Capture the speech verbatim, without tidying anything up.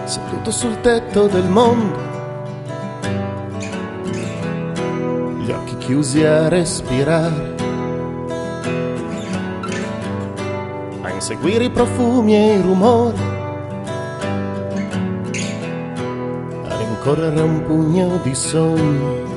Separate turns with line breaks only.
seduto sul tetto del mondo, gli occhi chiusi a respirare, a inseguire i profumi e i rumori, a rincorrere un pugno di sogni.